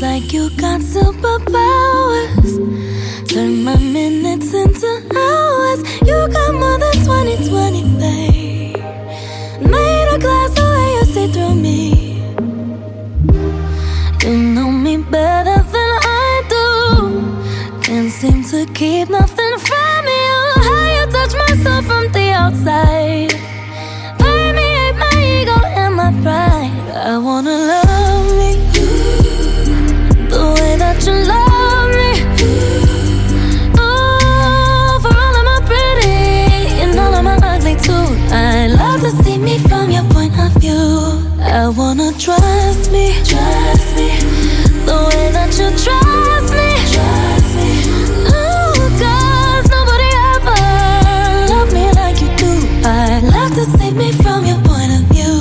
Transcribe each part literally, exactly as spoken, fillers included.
like you got superpowers. Turn my minutes into hours. You got more than twenty twenty, babe. Made a glass the way you see through me. You know me better than I do. Can't seem to keep nothing from you. How you touch my soul from the outside. Permeate my ego and my pride. I wanna love me the way that you love me. Oh, for all of my pretty and all of my ugly too. I love to see me from your point of view. I wanna trust me, trust me, the way that you trust me, trust me. Oh, 'cause nobody ever loved me like you do. I love to see me from your point of view.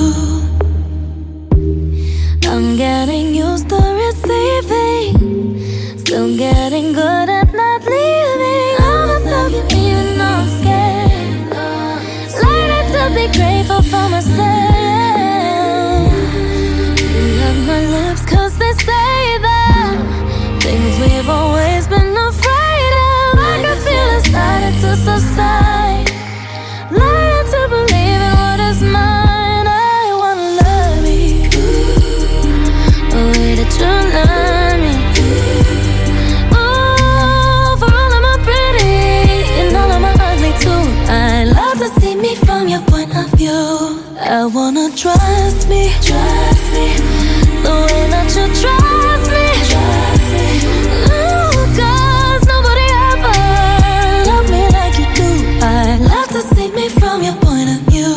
I'm getting used to receiving, still getting good at not leaving. I'm in love with you, you know I'm scared. Learning to be grateful for myself. You love my lips 'cause they say that things we've always been afraid of. I can feel it starting to subside. Learning to believe in what is mine. I wanna love you the way that you love me. Oh, for all of my pretty and all of my ugly too. I love to see me from your point of view. I wanna trust me, trust me, the way that you trust me, trust me. Oh, 'cause nobody ever loved me like you do. I love to see me from your point of view.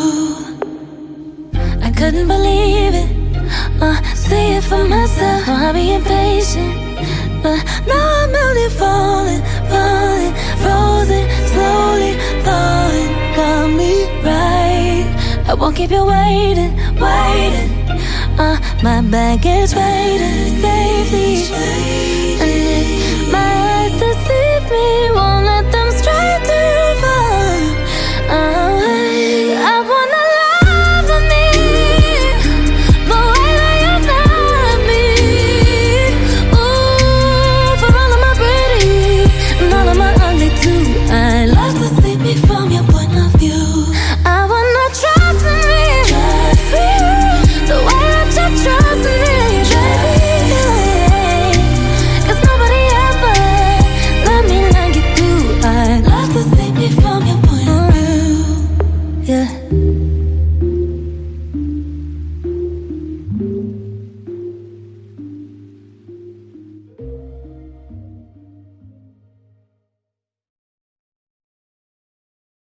I couldn't believe it, uh, see it for myself. Oh, I'll be impatient, but now I'm only falling, falling, frozen, slowly falling. Got me right. I won't keep you waiting, waiting. Uh, my baggage waiting safely. And if my eyes deceive me, won't